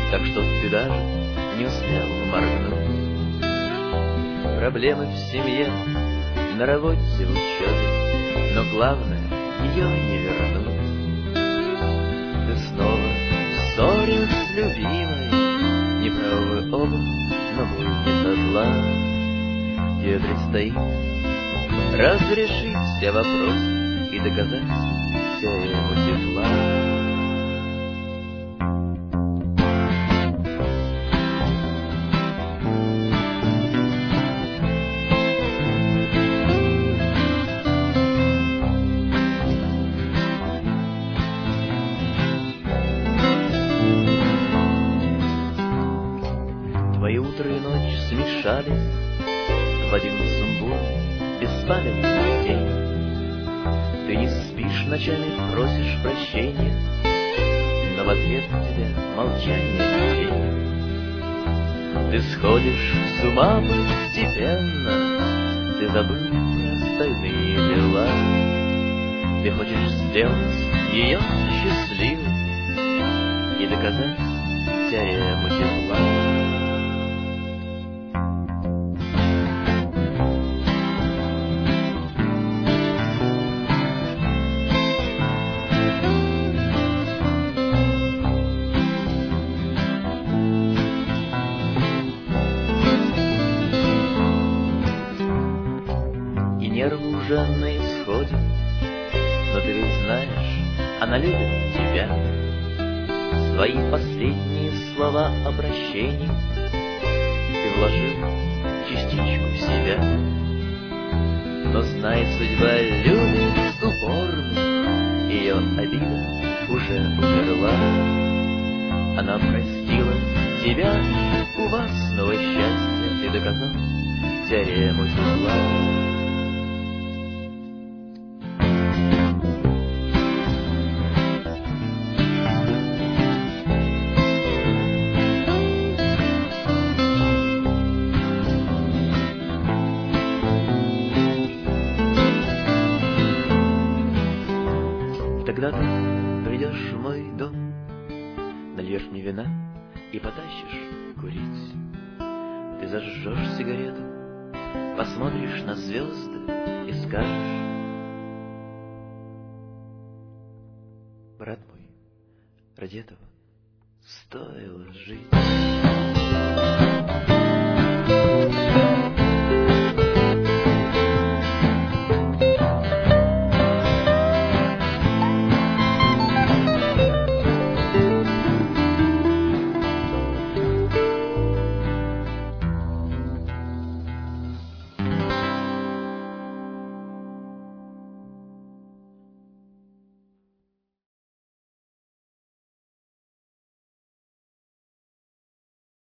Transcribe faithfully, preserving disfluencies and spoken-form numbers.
так что ты даже не успел моргнуть. Проблемы в семье, на работе, в учебе, но главное ее не вернуть. Ты снова в ссоре с любимой, неправы оба, но будь со зла. Тебе предстоит разрешить все вопросы и доказать теорему тепла. Твои утро и ночь смешались в один сумбур, беспамятный день. Ты не спишь ночами, просишь прощения, но в ответ тебе молчание тень. Ты сходишь с ума постепенно, ты забыл про остальные дела. Ты хочешь сделать ее счастливой и доказать теорему тепла. Нервы уже на исходе, но ты ведь знаешь, она любит тебя. Свои последние слова обращения ты вложил частичку себя. Но знай, судьба любит упорно, ее обида уже умерла. Она простила тебя, у вас снова счастье, ты доказал теорему тепла. Тогда ты придешь в мой дом, нальешь мне вина и потащишь курить. Ты зажжешь сигарету, посмотришь на звезды и скажешь: брат мой, ради этого стоило жить.